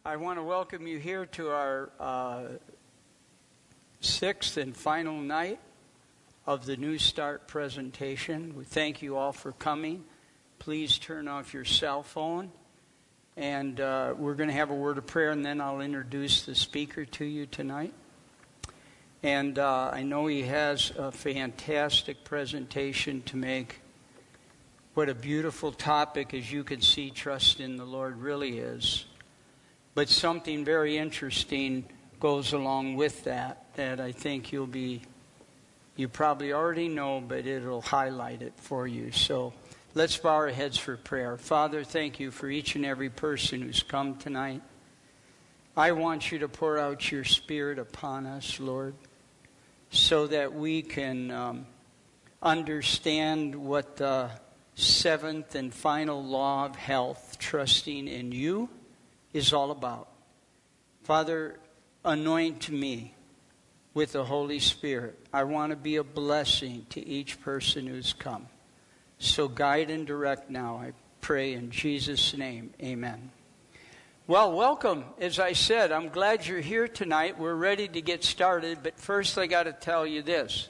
I want to welcome you here to our sixth and final night of the New Start presentation. We thank you all for coming. Please turn off your cell phone. And we're going to have a word of prayer, and then I'll introduce the speaker to you tonight. And I know he has a fantastic presentation to make. What a beautiful topic, as you can see, trust in the Lord really is. But something very interesting goes along with that I think you probably already know, but it'll highlight it for you. So let's bow our heads for prayer. Father, thank you for each and every person who's come tonight. I want you to pour out your Spirit upon us, Lord, so that we can understand what the seventh and final law of health, trusting in you, is all about. Father, anoint me with the Holy Spirit. I want to be a blessing to each person who's come. So guide and direct now, I pray in Jesus' name. Amen. Well, welcome. As I said, I'm glad you're here tonight. We're ready to get started, but first I got to tell you this.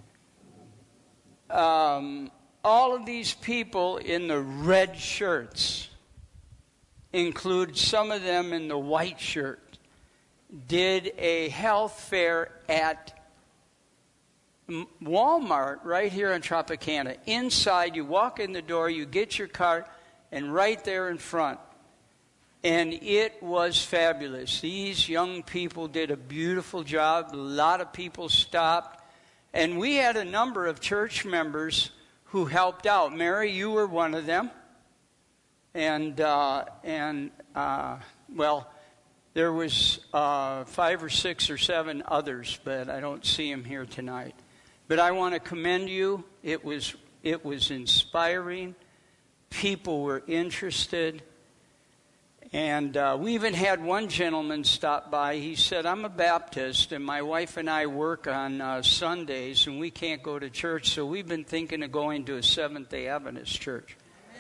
All of these people in the red shirts include some of them in the white shirt, did a health fair at Walmart right here in Tropicana. Inside, you walk in the door, you get your cart, and right there in front. And it was fabulous. These young people did a beautiful job. A lot of people stopped. And we had a number of church members who helped out. Mary, you were one of them. And there was 5 or 6 or 7 others, but I don't see them here tonight. But I want to commend you. It was inspiring. People were interested. And we even had one gentleman stop by. He said, I'm a Baptist, and my wife and I work on Sundays, and we can't go to church, so we've been thinking of going to a Seventh-day Adventist church.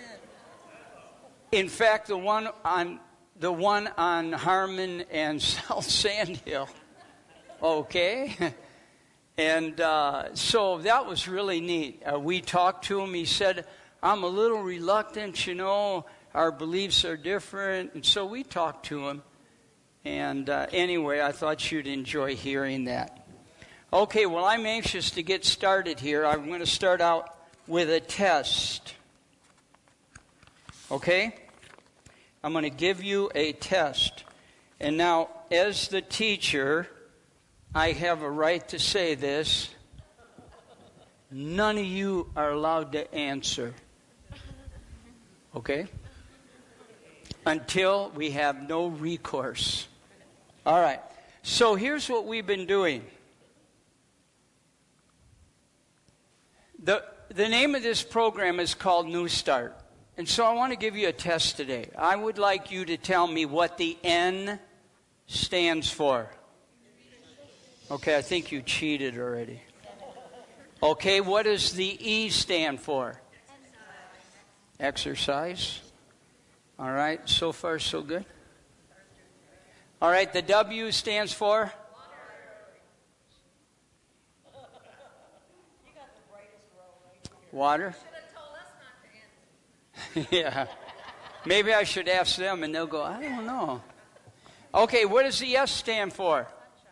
In fact, the one on Harmon and South Sandhill. Okay? And so that was really neat. We talked to him. He said, I'm a little reluctant, our beliefs are different. And so we talked to him. And anyway, I thought you'd enjoy hearing that. Okay, well, I'm anxious to get started here. I'm going to start out with a test. Okay? I'm going to give you a test. And now, as the teacher, I have a right to say this. None of you are allowed to answer. Okay? Until we have no recourse. All right. So here's what we've been doing. The name of this program is called New Start. And so I want to give you a test today. I would like you to tell me what the N stands for. Okay, I think you cheated already. Okay, what does the E stand for? Exercise. All right, so far so good. All right, the W stands for? Water. Yeah. Maybe I should ask them and they'll go, I don't know. Okay, what does the S stand for?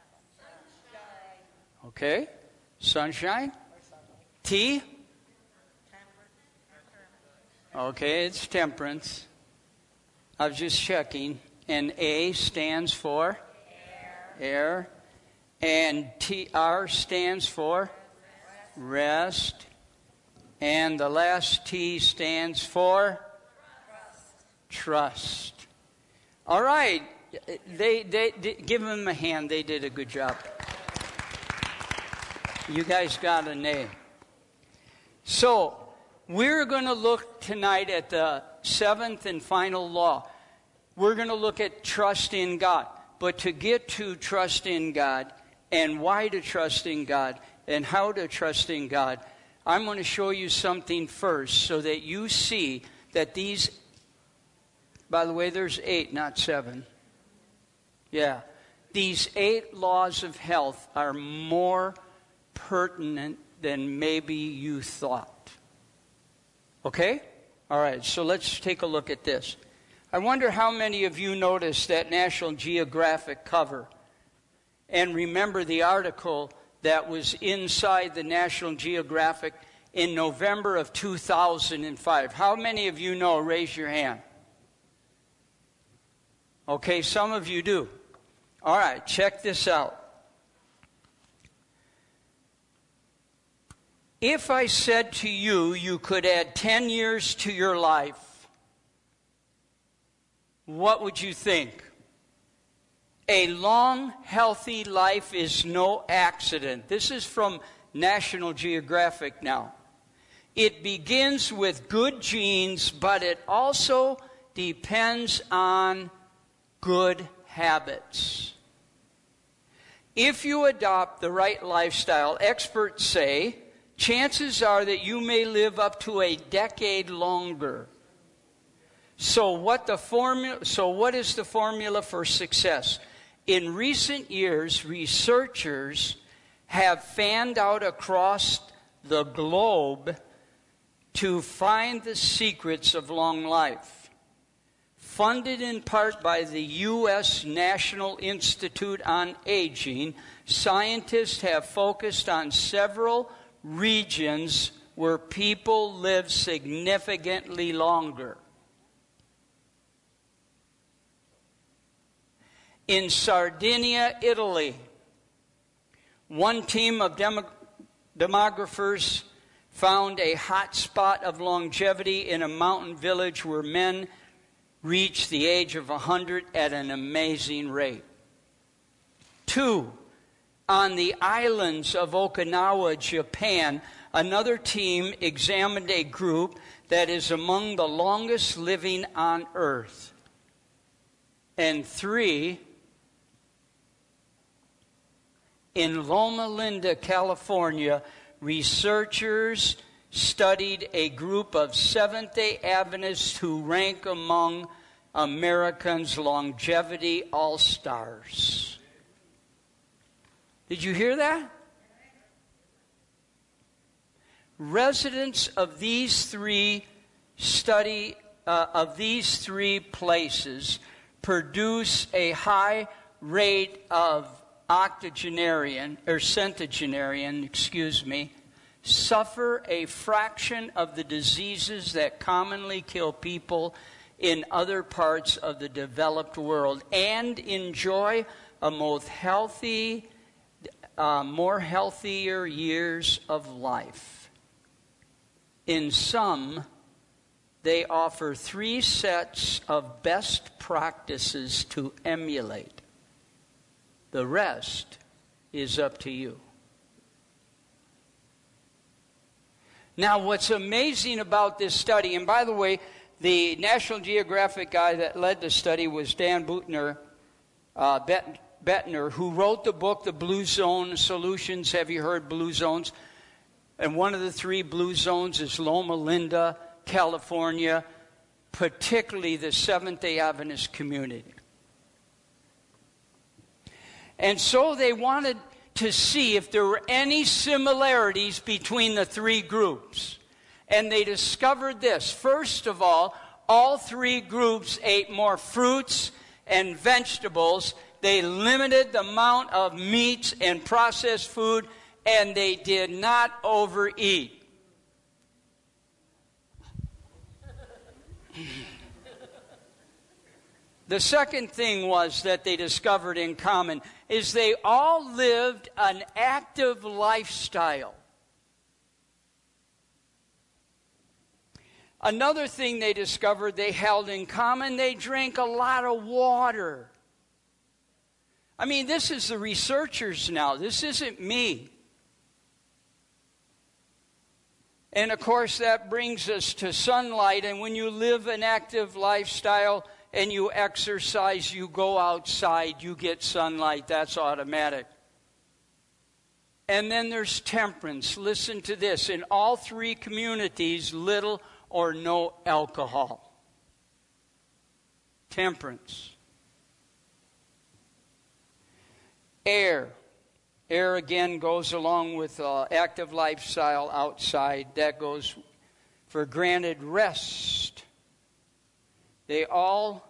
Okay. Sunshine. T? Okay, it's temperance. I was just checking. And A stands for? Air. And R stands for? Rest. And the last T stands for? Trust. All right. They give them a hand. They did a good job. You guys got an A. So, we're going to look tonight at the seventh and final law. We're going to look at trust in God. But to get to trust in God and why to trust in God and how to trust in God, I'm going to show you something first so that you see that these, by the way, there's 8, not 7. Yeah. These 8 laws of health are more pertinent than maybe you thought. Okay? All right, so let's take a look at this. I wonder how many of you noticed that National Geographic cover and remember the article that was inside the National Geographic in November of 2005. How many of you know? Raise your hand. Okay, some of you do. All right, check this out. If I said to you, you could add 10 years to your life, what would you think? A long, healthy life is no accident. This is from National Geographic now. It begins with good genes, but it also depends on good habits. If you adopt the right lifestyle, experts say, chances are that you may live up to a decade longer. So what is the formula for success? In recent years, researchers have fanned out across the globe to find the secrets of long life. Funded in part by the U.S. National Institute on Aging, scientists have focused on several regions where people live significantly longer. In Sardinia, Italy, one team of demographers found a hot spot of longevity in a mountain village where men reach the age of 100 at an amazing rate. 2, on the islands of Okinawa, Japan, another team examined a group that is among the longest living on Earth. And 3, in Loma Linda, California, researchers studied a group of Seventh-day Adventists who rank among Americans' longevity all-stars. Did you hear that? Residents of these three places produce a high rate of centenarian, suffer a fraction of the diseases that commonly kill people in other parts of the developed world, and enjoy a more healthier years of life. In sum, they offer 3 sets of best practices to emulate. The rest is up to you. Now, what's amazing about this study, and by the way, the National Geographic guy that led the study was Dan Bettner, who wrote the book, The Blue Zone Solutions. Have you heard Blue Zones? And one of the 3 blue zones is Loma Linda, California, particularly the Seventh-day Adventist community. And so they wanted to see if there were any similarities between the 3 groups. And they discovered this. First of all 3 groups ate more fruits and vegetables. They limited the amount of meats and processed food, and they did not overeat. The second thing was that they discovered in common is they all lived an active lifestyle. Another thing they discovered they held in common, they drank a lot of water. I mean, this is the researchers now. This isn't me. And of course, that brings us to sunlight. And when you live an active lifestyle and you exercise, you go outside, you get sunlight. That's automatic. And then there's temperance. Listen to this. In all 3 communities, little or no alcohol. Temperance. Air. Air again goes along with active lifestyle outside. That goes for granted. Rest. They all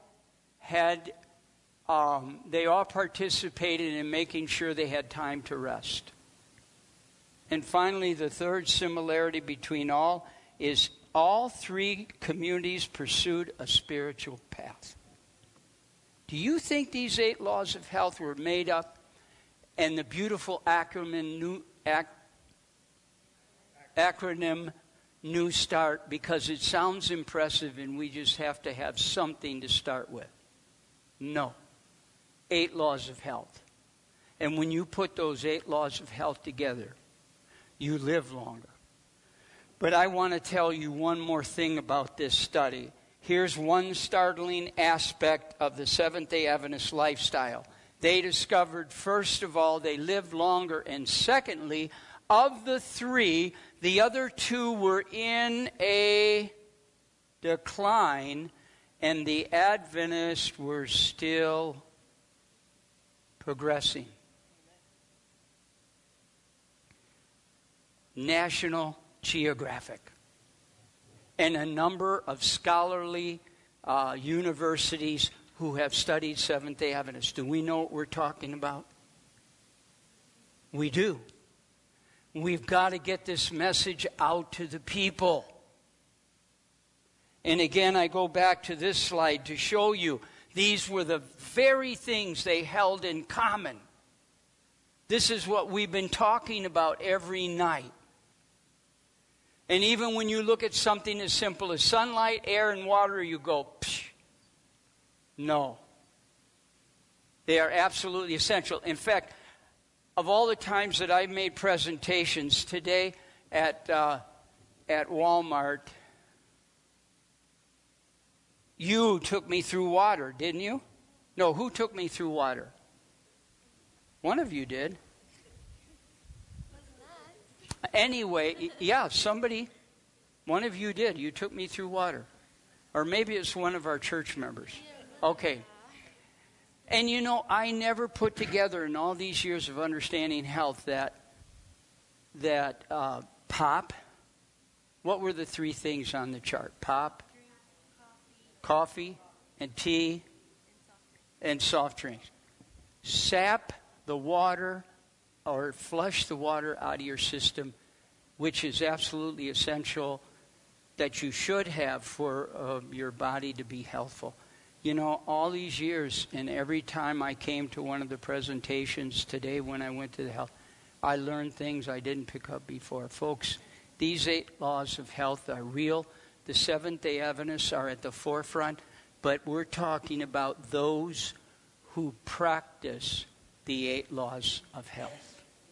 participated in making sure they had time to rest. And finally, the third similarity between all is all three communities pursued a spiritual path. Do you think these 8 laws of health were made up and the beautiful acronym New Start because it sounds impressive and we just have to have something to start with? No. 8 laws of health. And when you put those 8 laws of health together, you live longer. But I want to tell you one more thing about this study. Here's one startling aspect of the Seventh-day Adventist lifestyle. They discovered, first of all, they lived longer. And secondly, of the 3, the other 2 were in a decline, and the Adventists were still progressing. National Geographic and a number of scholarly universities who have studied Seventh-day Adventists. Do we know what we're talking about? We do. We've got to get this message out to the people. And again, I go back to this slide to show you these were the very things they held in common. This is what we've been talking about every night. And even when you look at something as simple as sunlight, air, and water, you go, psh. No. They are absolutely essential. In fact, of all the times that I've made presentations today at Walmart, you took me through water, didn't you? No, who took me through water? One of you did. Anyway, yeah, one of you did. You took me through water. Or maybe it's one of our church members. Okay. And you know, I never put together in all these years of understanding health that pop. What were the 3 things on the chart? Pop, coffee, and tea, and soft drinks. Sap the water or flush the water out of your system, which is absolutely essential that you should have for your body to be healthful. You know, all these years, and every time I came to one of the presentations today when I went to the health, I learned things I didn't pick up before. Folks, these 8 laws of health are real. The Seventh-day Adventists are at the forefront, but we're talking about those who practice the 8 laws of health.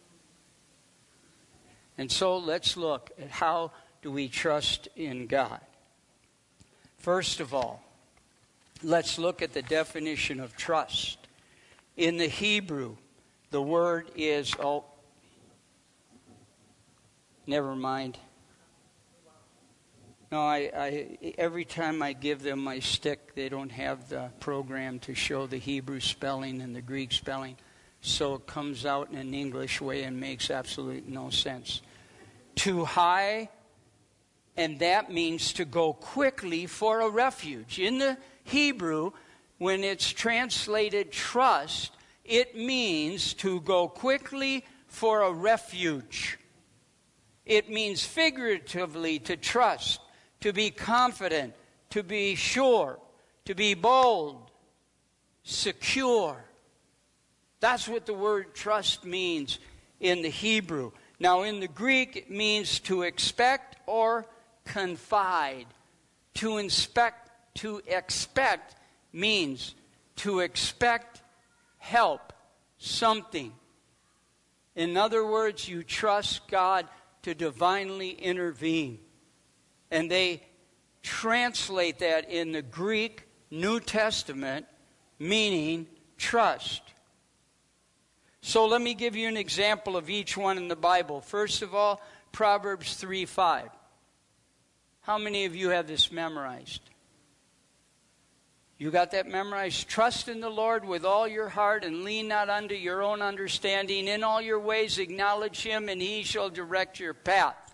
And so let's look at how do we trust in God. First of all, let's look at the definition of trust. In the Hebrew, the word is, never mind. No, I every time I give them my stick, they don't have the program to show the Hebrew spelling and the Greek spelling. So it comes out in an English way and makes absolutely no sense. To high, and that means to go quickly for a refuge. In the Hebrew, when it's translated trust, it means to go quickly for a refuge. It means figuratively to trust, to be confident, to be sure, to be bold, secure. That's what the word trust means in the Hebrew. Now in the Greek, it means to expect or confide. To expect means to expect help, something. In other words, you trust God to divinely intervene. And they translate that in the Greek New Testament, meaning trust. So let me give you an example of each one in the Bible. First of all, Proverbs 3:5. How many of you have this memorized? You got that memorized? Trust in the Lord with all your heart and lean not unto your own understanding. In all your ways acknowledge him, and he shall direct your path.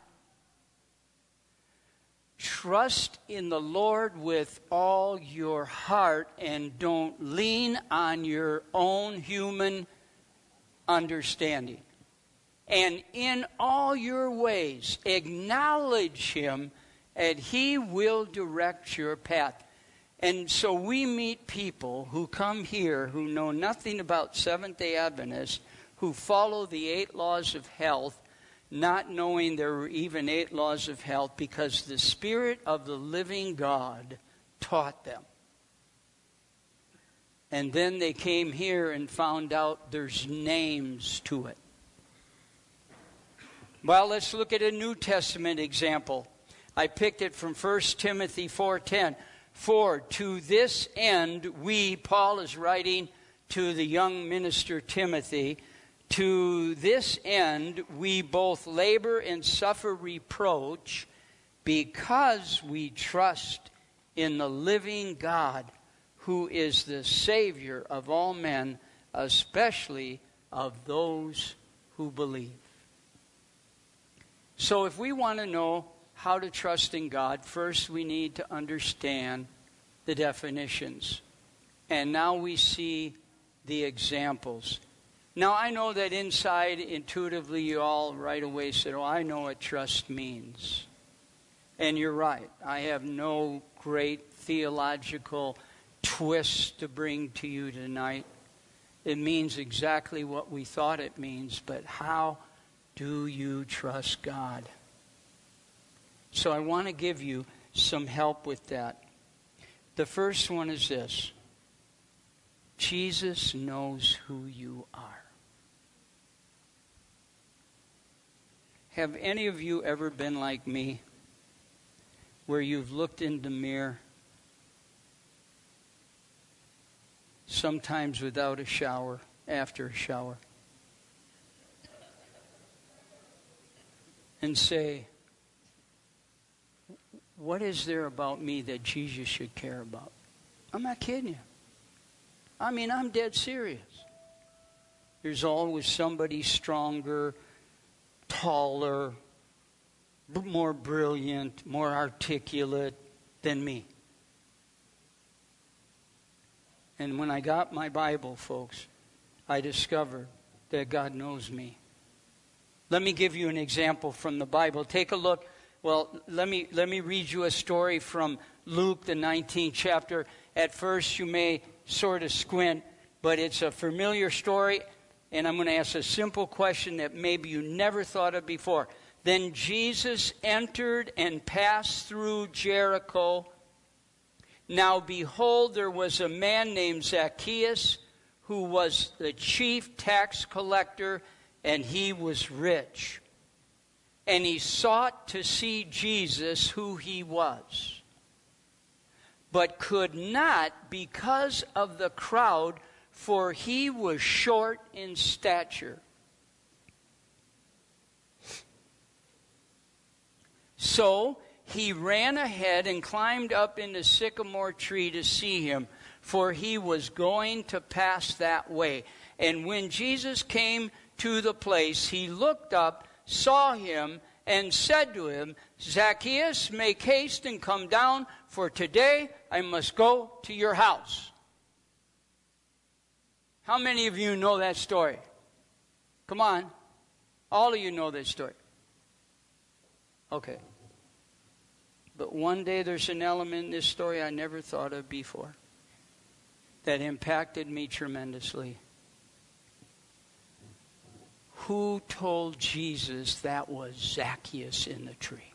Trust in the Lord with all your heart and don't lean on your own human understanding. And in all your ways acknowledge him, and he will direct your path. And so we meet people who come here who know nothing about Seventh-day Adventists, who follow the 8 laws of health, not knowing there were even 8 laws of health, because the Spirit of the living God taught them. And then they came here and found out there's names to it. Well, let's look at a New Testament example. I picked it from 1 Timothy 4:10. For to this end we, Paul is writing to the young minister Timothy, to this end we both labor and suffer reproach, because we trust in the living God, who is the Savior of all men, especially of those who believe. So if we want to know how to trust in God, first we need to understand the definitions. And now we see the examples. Now I know that inside, intuitively, you all right away said, oh, I know what trust means. And you're right. I have no great theological twist to bring to you tonight. It means exactly what we thought it means, but how do you trust God? So I want to give you some help with that. The first one is this: Jesus knows who you are. Have any of you ever been like me, where you've looked in the mirror, sometimes without a shower, after a shower, and say, what is there about me that Jesus should care about? I'm not kidding you. I mean, I'm dead serious. There's always somebody stronger, taller, more brilliant, more articulate than me. And when I got my Bible, folks, I discovered that God knows me. Let me give you an example from the Bible. Take a look. Well, let me read you a story from Luke, the 19th chapter. At first, you may sort of squint, but it's a familiar story, and I'm going to ask a simple question that maybe you never thought of before. Then Jesus entered and passed through Jericho. Now behold, there was a man named Zacchaeus, who was the chief tax collector, and he was rich. And he sought to see Jesus, who he was, but could not because of the crowd, for he was short in stature. So he ran ahead and climbed up in the sycamore tree to see him, for he was going to pass that way. And when Jesus came to the place, he looked up, saw him, and said to him, Zacchaeus, make haste and come down, for today I must go to your house. How many of you know that story? Come on. All of you know that story. Okay. But one day there's an element in this story I never thought of before that impacted me tremendously. Who told Jesus that was Zacchaeus in the tree?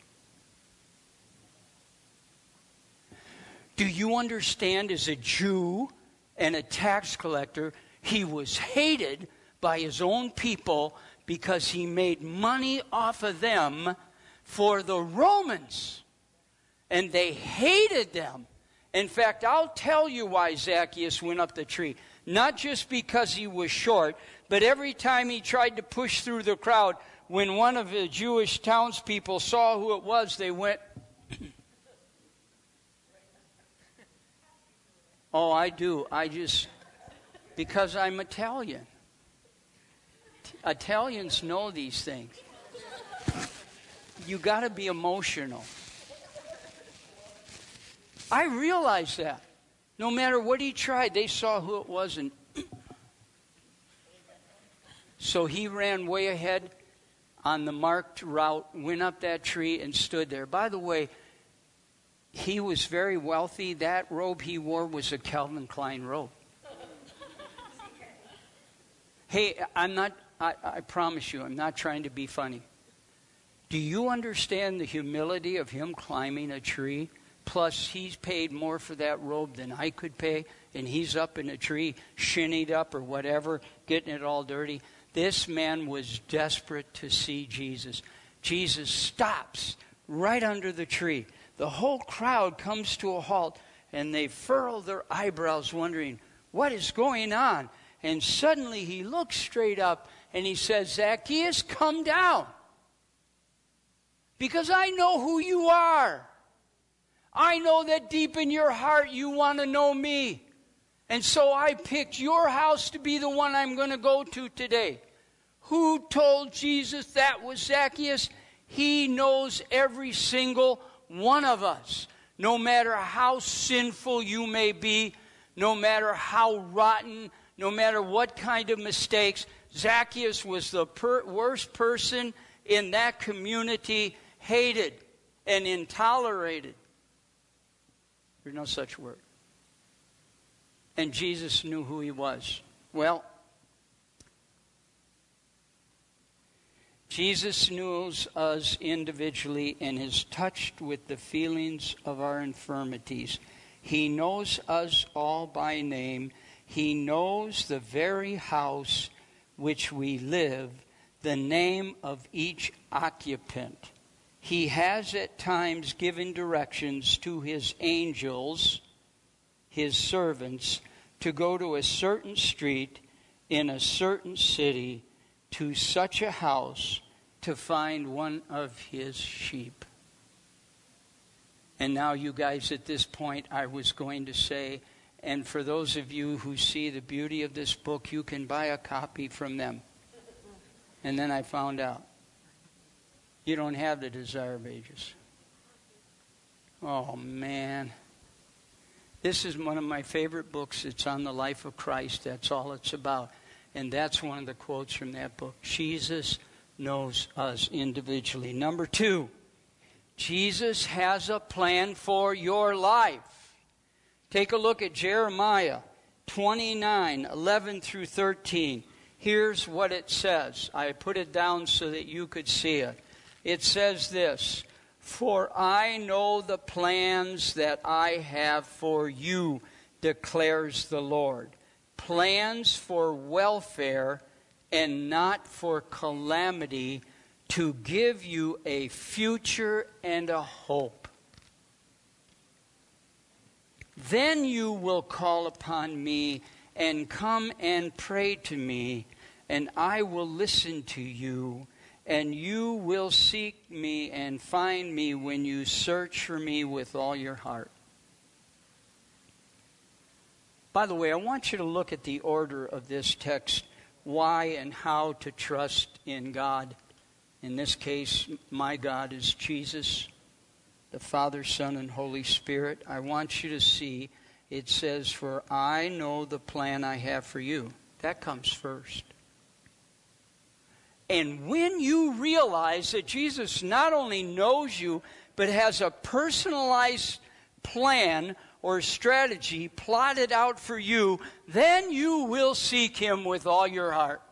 Do you understand, as a Jew and a tax collector, he was hated by his own people because he made money off of them for the Romans. And they hated them. In fact, I'll tell you why Zacchaeus went up the tree. Not just because he was short, but every time he tried to push through the crowd, when one of the Jewish townspeople saw who it was, they went. Oh, I do. Because I'm Italian. Italians know these things. You got to be emotional. I realized that. No matter what he tried, they saw who it was. And so he ran way ahead on the marked route, went up that tree and stood there. By the way, he was very wealthy. That robe he wore was a Calvin Klein robe. Hey, I promise you, I'm not trying to be funny. Do you understand the humility of him climbing a tree? Plus, he's paid more for that robe than I could pay, and he's up in a tree, shinnied up or whatever, getting it all dirty. This man was desperate to see Jesus. Jesus stops right under the tree. The whole crowd comes to a halt, and they furrow their eyebrows wondering, what is going on? And suddenly he looks straight up, and he says, Zacchaeus, come down. Because I know who you are. I know that deep in your heart you want to know me. And so I picked your house to be the one I'm going to go to today. Who told Jesus that was Zacchaeus? He knows every single one of us. No matter how sinful you may be, no matter how rotten, no matter what kind of mistakes, Zacchaeus was the worst person in that community, hated and intolerated. There's no such word. And Jesus knew who he was. Well, Jesus knows us individually and is touched with the feelings of our infirmities. He knows us all by name. He knows the very house which we live, the name of each occupant. He has at times given directions to his angels, his servants, to go to a certain street in a certain city to such a house to find one of his sheep. And now you guys, at this point, I was going to say, and for those of you who see the beauty of this book, you can buy a copy from them. And then I found out you don't have the Desire of Ages. Oh, man. This is one of my favorite books. It's on the life of Christ. That's all it's about. And that's one of the quotes from that book. Jesus knows us individually. Number 2, Jesus has a plan for your life. Take a look at Jeremiah 29:11 through 13. Here's what it says. I put it down so that you could see it. It says this, for I know the plans that I have for you, declares the Lord. Plans for welfare and not for calamity, to give you a future and a hope. Then you will call upon me and come and pray to me, and I will listen to you. And you will seek me and find me when you search for me with all your heart. By the way, I want you to look at the order of this text, why and how to trust in God. In this case, my God is Jesus, the Father, Son, and Holy Spirit. I want you to see it says, for I know the plan I have for you. That comes first. And when you realize that Jesus not only knows you, but has a personalized plan or strategy plotted out for you, then you will seek him with all your heart.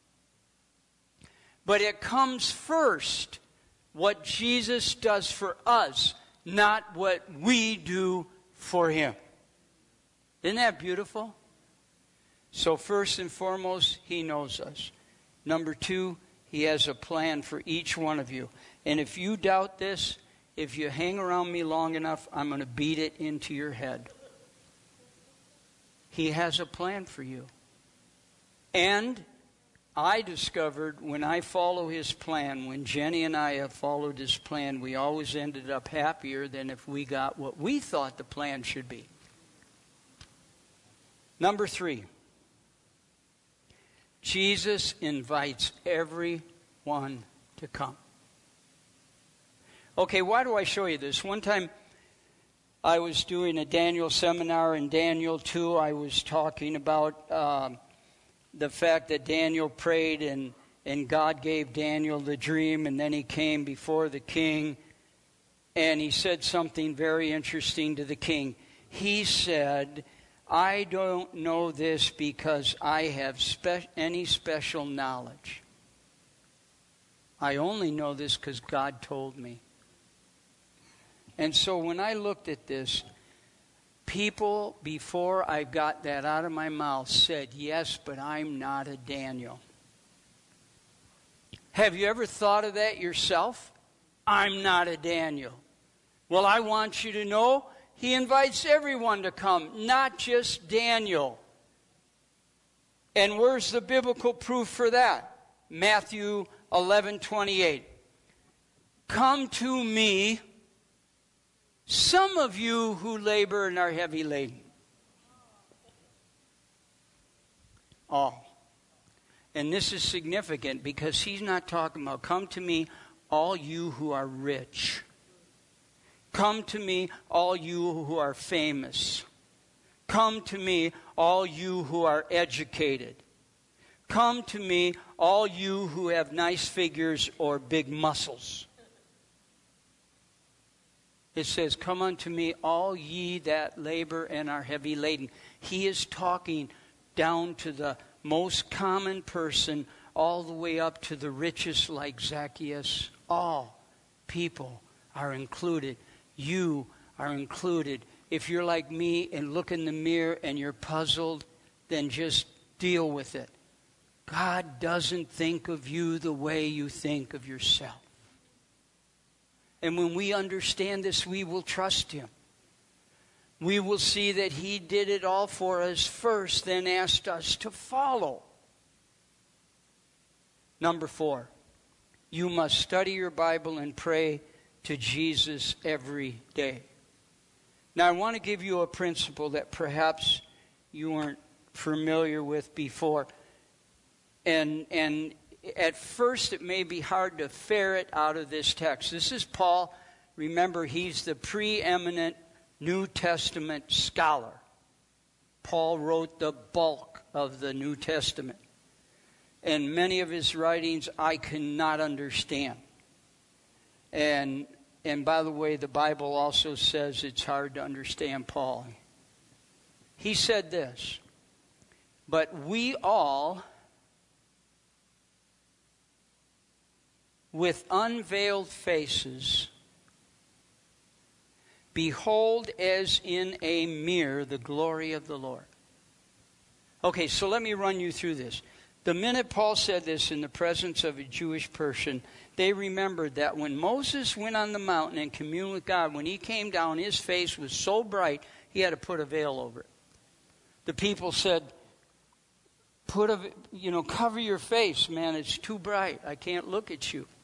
But it comes first what Jesus does for us, not what we do for him. Isn't that beautiful? So first and foremost, he knows us. Number 2, he has a plan for each one of you. And if you doubt this, if you hang around me long enough, I'm going to beat it into your head. He has a plan for you. And I discovered when I follow his plan, when Jenny and I have followed his plan, we always ended up happier than if we got what we thought the plan should be. Number 3, Jesus invites everyone to come. Okay, why do I show you this? One time I was doing a Daniel seminar in Daniel 2. I was talking about the fact that Daniel prayed and God gave Daniel the dream, and then he came before the king and he said something very interesting to the king. He said, I don't know this because I have any special knowledge. I only know this because God told me. And so when I looked at this, people, before I got that out of my mouth, said, yes, but I'm not a Daniel. Have you ever thought of that yourself? I'm not a Daniel. Well, I want you to know, he invites everyone to come, not just Daniel. And where's the biblical proof for that? Matthew 11:28. Come to me, some of you who labor and are heavy laden. All. And this is significant because he's not talking about, come to me, all you who are rich. Come to me, all you who are famous. Come to me, all you who are educated. Come to me, all you who have nice figures or big muscles. It says, come unto me, all ye that labor and are heavy laden. He is talking down to the most common person, all the way up to the richest like Zacchaeus. All people are included. You are included. If you're like me and look in the mirror and you're puzzled, then just deal with it. God doesn't think of you the way you think of yourself. And when we understand this, we will trust him. We will see that he did it all for us first, then asked us to follow. Number 4, you must study your Bible and pray to Jesus every day. Now, I want to give you a principle that perhaps you weren't familiar with before. And at first it may be hard to ferret out of this text. This is Paul. Remember, he's the preeminent New Testament scholar. Paul wrote the bulk of the New Testament. And many of his writings I cannot understand. And by the way, the Bible also says it's hard to understand Paul. He said this, but we all, with unveiled faces, behold as in a mirror the glory of the Lord. Okay, so let me run you through this. The minute Paul said this in the presence of a Jewish person, they remembered that when Moses went on the mountain and communed with God, when he came down, his face was so bright, he had to put a veil over it. The people said, cover your face, man, it's too bright. I can't look at you.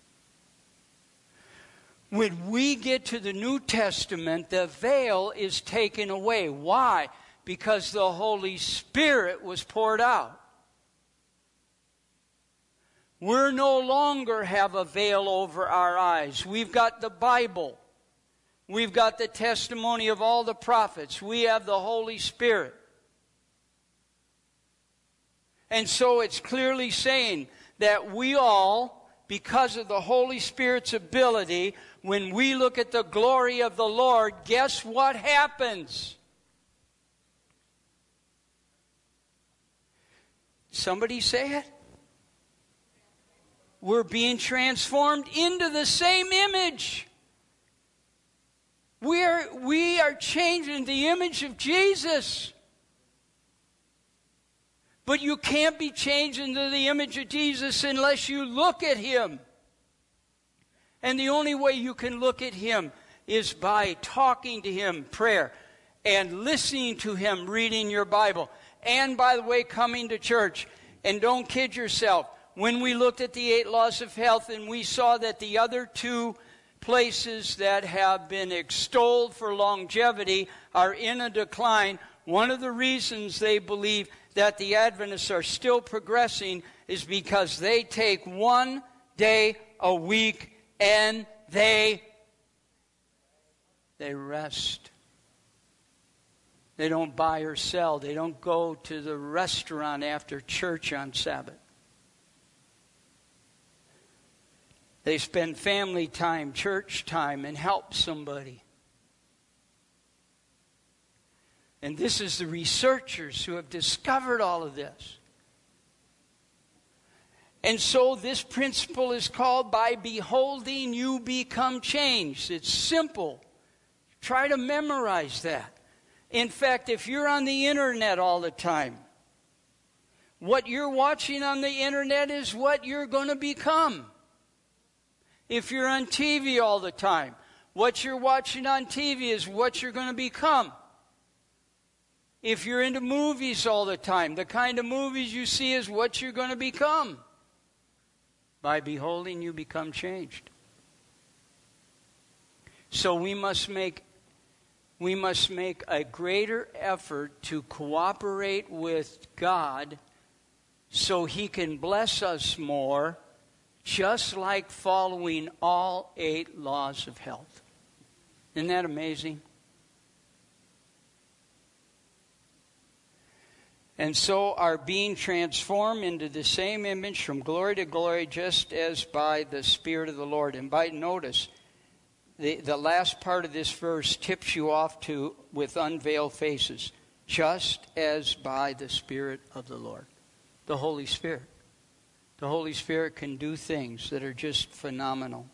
When we get to the New Testament, the veil is taken away. Why? Because the Holy Spirit was poured out. We no longer have a veil over our eyes. We've got the Bible. We've got the testimony of all the prophets. We have the Holy Spirit. And so it's clearly saying that we all, because of the Holy Spirit's ability, when we look at the glory of the Lord, guess what happens? Somebody say it. We're being transformed into the same image. We are changing the image of Jesus. But you can't be changed into the image of Jesus unless you look at him. And the only way you can look at him is by talking to him, prayer, and listening to him, reading your Bible. And, by the way, coming to church. And don't kid yourself. When we looked at the 8 laws of health and we saw that the other 2 places that have been extolled for longevity are in a decline, One of the reasons they believe that the Adventists are still progressing is because they take one day a week and they rest. They don't buy or sell. They don't go to the restaurant after church on Sabbath. They spend family time, church time, and help somebody. And this is the researchers who have discovered all of this. And so this principle is called, by beholding you become changed. It's simple. Try to memorize that. In fact, if you're on the internet all the time, what you're watching on the internet is what you're going to become. If you're on TV all the time, what you're watching on TV is what you're going to become. If you're into movies all the time, the kind of movies you see is what you're going to become. By beholding, you become changed. So we must make a greater effort to cooperate with God so He can bless us more, just like following all 8 laws of health. Isn't that amazing? And so are being transformed into the same image from glory to glory, just as by the Spirit of the Lord. And notice, the last part of this verse tips you off to with unveiled faces. Just as by the Spirit of the Lord. The Holy Spirit. The Holy Spirit can do things that are just phenomenal.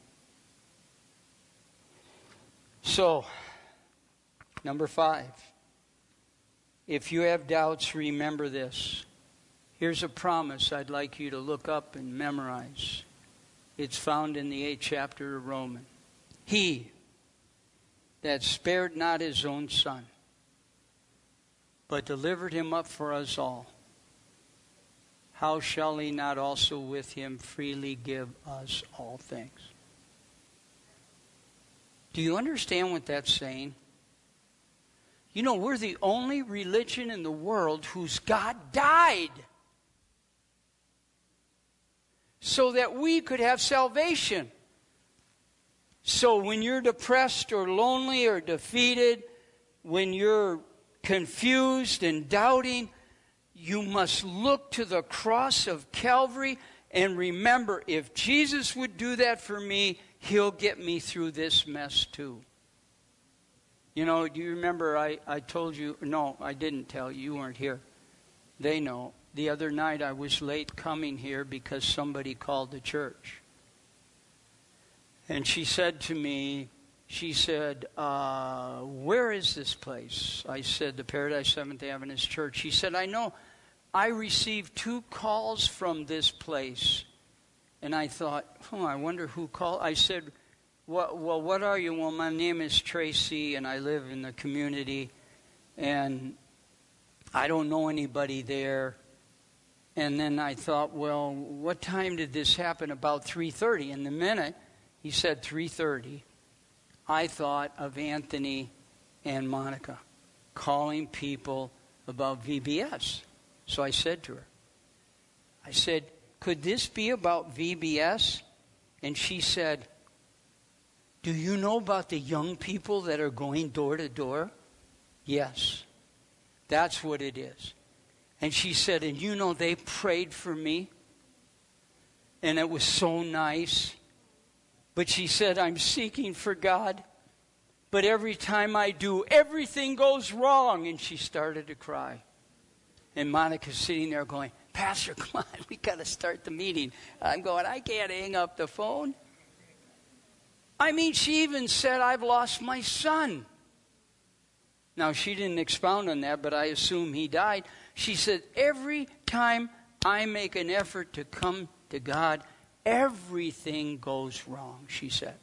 So, number 5. If you have doubts, remember this. Here's a promise I'd like you to look up and memorize. It's found in the 8th chapter of Romans. He that spared not his own Son, but delivered him up for us all, how shall he not also with him freely give us all things? Do you understand what that's saying? You know, we're the only religion in the world whose God died so that we could have salvation. So when you're depressed or lonely or defeated, when you're confused and doubting, you must look to the cross of Calvary and remember, if Jesus would do that for me, He'll get me through this mess too. You know, do you remember I told you, no, I didn't tell you, you weren't here. They know. The other night I was late coming here because somebody called the church. And she said to me, where is this place? I said, the Paradise Seventh Adventist Church. She said, I know, I received 2 calls from this place. And I thought, I wonder who called. I said, well, what are you? Well, my name is Tracy, and I live in the community, and I don't know anybody there. And then I thought, well, what time did this happen? About 3:30. And the minute he said 3:30, I thought of Anthony and Monica calling people about VBS. So I said to her, I said, could this be about VBS? And she said, do you know about the young people that are going door to door? Yes, that's what it is. And she said, and you know, they prayed for me. And it was so nice. But she said, I'm seeking for God. But every time I do, everything goes wrong. And she started to cry. And Monica's sitting there going, Pastor, come on, we got to start the meeting. I'm going, I can't hang up the phone. I mean, she even said, I've lost my son. Now, she didn't expound on that, but I assume he died. She said, every time I make an effort to come to God, everything goes wrong, she said.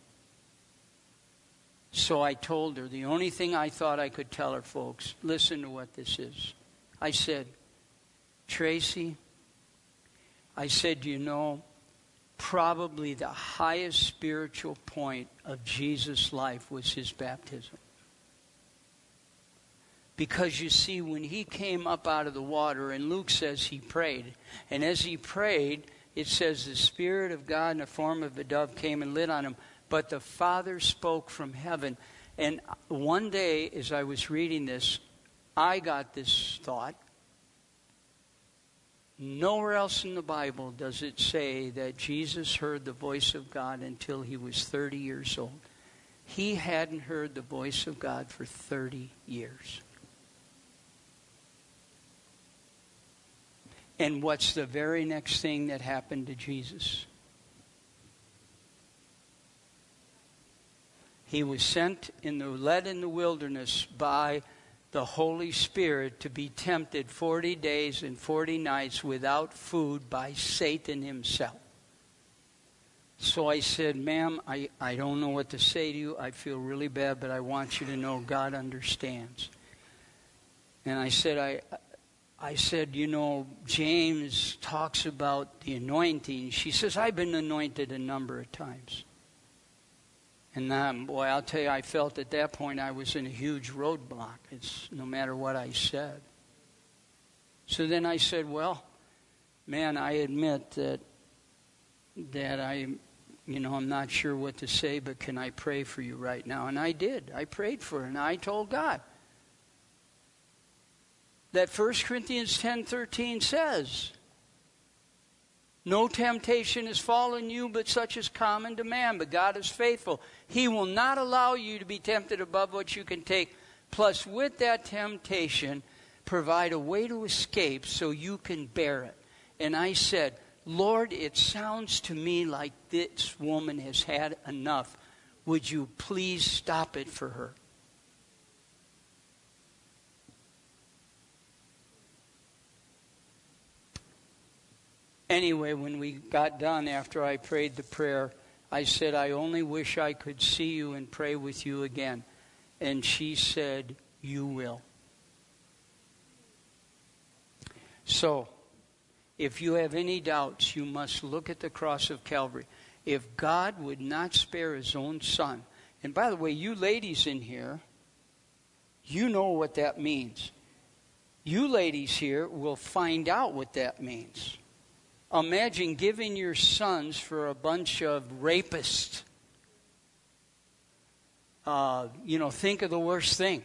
So I told her, the only thing I thought I could tell her, folks, listen to what this is. I said, Tracy, I said, you know, probably the highest spiritual point of Jesus' life was his baptism. Because you see, when he came up out of the water, and Luke says he prayed, and as he prayed, it says the Spirit of God in the form of a dove came and lit on him, but the Father spoke from heaven. And one day, as I was reading this, I got this thought. Nowhere else in the Bible does it say that Jesus heard the voice of God until he was 30 years old. He hadn't heard the voice of God for 30 years. And what's the very next thing that happened to Jesus? He was led in the wilderness by the Holy Spirit to be tempted 40 days and 40 nights without food by Satan himself. So I said, ma'am, I don't know what to say to you. I feel really bad, but I want you to know God understands. And I said, you know, James talks about the anointing. She says, I've been anointed a number of times. And boy, I'll tell you, I felt at that point I was in a huge roadblock. It's no matter what I said. So then I said, well, man, I admit that I'm not sure what to say, but can I pray for you right now? And I did. I prayed for her, and I told God that 1 Corinthians 10:13 says, no temptation has fallen you, but such is common to man. But God is faithful. He will not allow you to be tempted above what you can take. Plus, with that temptation, provide a way to escape so you can bear it. And I said, Lord, it sounds to me like this woman has had enough. Would you please stop it for her? Anyway, when we got done after I prayed the prayer, I said, I only wish I could see you and pray with you again. And she said, you will. So, if you have any doubts, you must look at the cross of Calvary. If God would not spare his own son, and by the way, you ladies in here, you know what that means. You ladies here will find out what that means. Imagine giving your sons for a bunch of rapists. Think of the worst thing.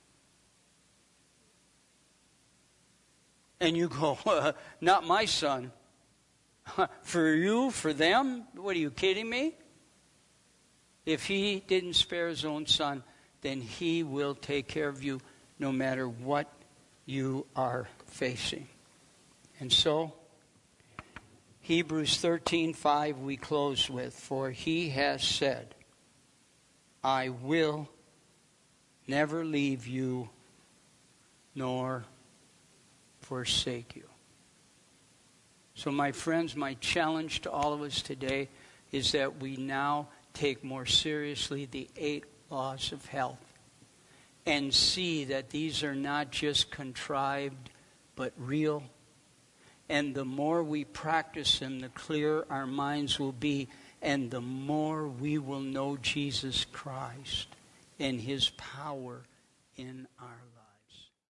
And you go, not my son. For you, for them? What, are you kidding me? If he didn't spare his own son, then he will take care of you no matter what you are facing. And so, Hebrews 13:5 we close with, for he has said, I will never leave you nor forsake you. So my friends, my challenge to all of us today is that we now take more seriously the 8 laws of health and see that these are not just contrived but real. And the more we practice them, the clearer our minds will be, and the more we will know Jesus Christ and his power in our lives.